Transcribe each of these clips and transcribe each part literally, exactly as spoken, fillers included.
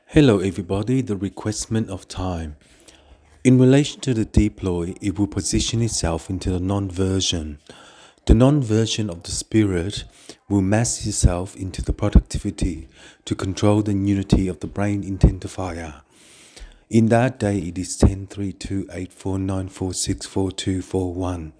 Hello everybody, the requestment of time. In relation to the deploy, it will position itself into the non-version. The non-version of the spirit will mass itself into the productivity to control the unity of the brain intensifier. In that day it is ten three two eight four nine four six four two four one.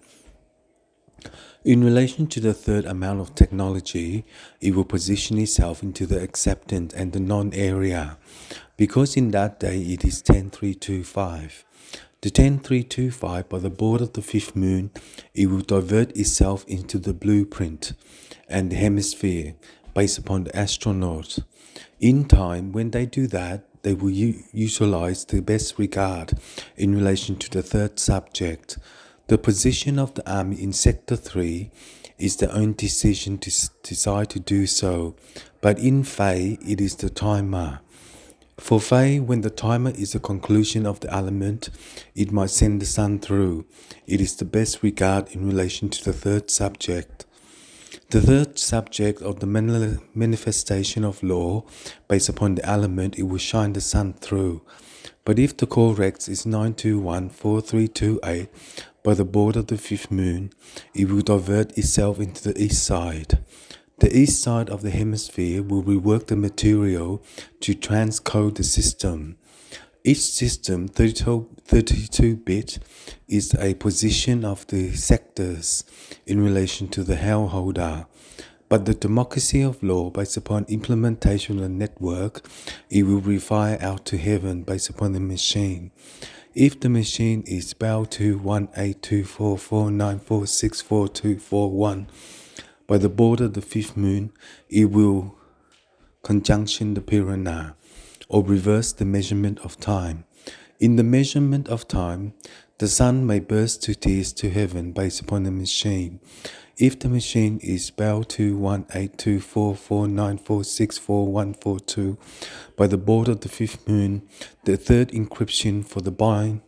In relation to the third amount of technology, it will position itself into the acceptance and the non-area, because in that day it is ten three two five. The ten three two five, by the board of the fifth moon, it will divert itself into the blueprint and the hemisphere based upon the astronaut. In time, when they do that, they will u- utilize the best regard in relation to the third subject. The position of the army in Sector three is their own decision to s- decide to do so, but in Fae, it is the timer. For Fae, when the timer is the conclusion of the element, it might send the sun through. It is the best regard in relation to the third subject. The third subject of the manifestation manifestation of law, based upon the element, it will shine the sun through. But if the correct is nine two one four three two eight, by the board of the fifth moon, it will divert itself into the east side. The east side of the hemisphere will rework the material to transcode the system. Each system, thirty-two bit, is a position of the sectors in relation to the hellholder. But the democracy of law, based upon implementation of the network, it will refire out to heaven based upon the machine. If the machine is Bell two one eight two four four nine four six four two four one, by the board of the fifth moon, it will conjunction the Pirana, or reverse the measurement of time. In the measurement of time, the sun may burst to tears to heaven based upon the machine. If the machine is Bell two one eight two four four nine four six four one four two, by the board of the fifth moon, the third encryption for the bin-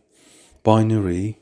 binary,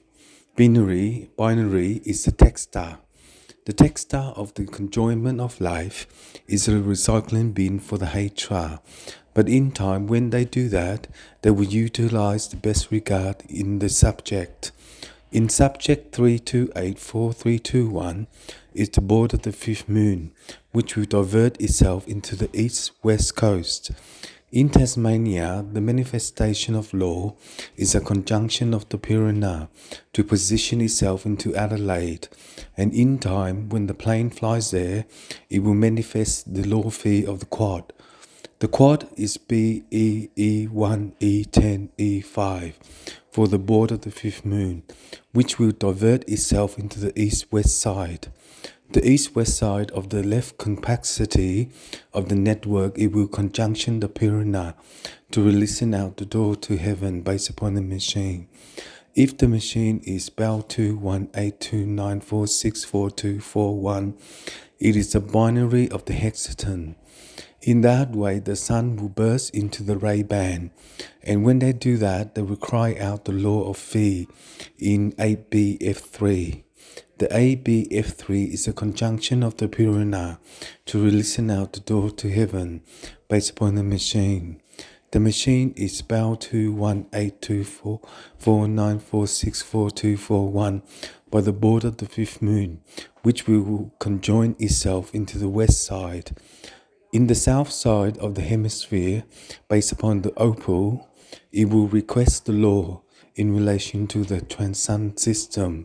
binary, binary is the text star. The text star of the conjoinment of life is a recycling bin for the Hatra. But in time, when they do that, they will utilize the best regard in the subject. In subject three two eight four three two one is the board of the fifth moon, which will divert itself into the east-west coast. In Tasmania, the manifestation of law is a conjunction of the Pirana to position itself into Adelaide, and in time, when the plane flies there, it will manifest the law fee of the quad. The quad is B E E one E ten E five for the board of the fifth moon, which will divert itself into the east-west side. The east-west side of the left complexity of the network, it will conjunction the Pirana to releasing out the door to heaven based upon the machine. If the machine is Bell two one eight two nine four six four two four one, it is the binary of the hexagon. In that way, the sun will burst into the ray band, and when they do that, they will cry out the law of Phi in eight B F three. The A B F three is a conjunction of the Pirana to releasing out the door to heaven based upon the machine. The machine is Bell two one eight two four four nine four six four two four one by the board of the fifth moon, which will conjoin itself into the west side. In the south side of the hemisphere, based upon the opal, it will request the law in relation to the transcend system.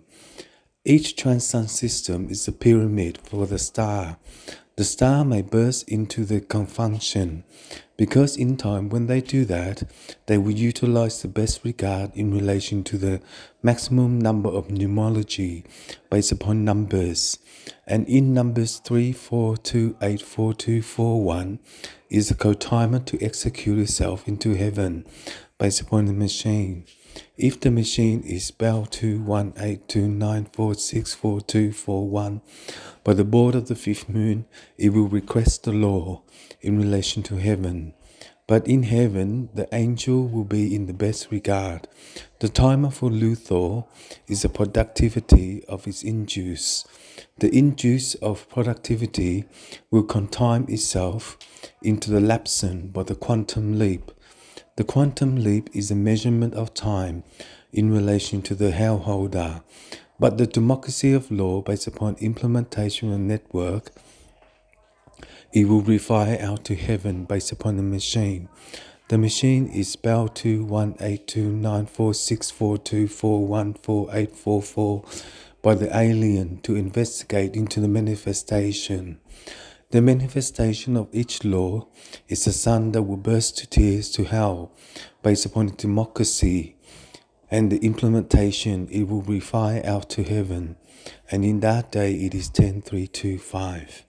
Each transcend system is a pyramid for the star. The star may burst into the confunction, because in time, when they do that, they will utilize the best regard in relation to the maximum number of numerology based upon numbers. And in numbers three four two eight four two four one is a co-timer to execute itself into heaven based upon the machine. If the machine is Bell two one eight two nine four six four two four one, by the board of the fifth moon, it will request the law in relation to heaven. But in heaven, the angel will be in the best regard. The timer for Luthor is the productivity of its induce. The induce of productivity will contime itself into the lapson by the quantum leap. The quantum leap is a measurement of time in relation to the hellholder, but the democracy of law based upon implementation of a network, it will refer out to heaven based upon the machine. The machine is spelled two one eight two nine four six four two four one four eight four four by the alien to investigate into the manifestation. The manifestation of each law is the sun that will burst to tears to hell based upon democracy, and the implementation it will refer out to heaven, and in that day it is ten three two five.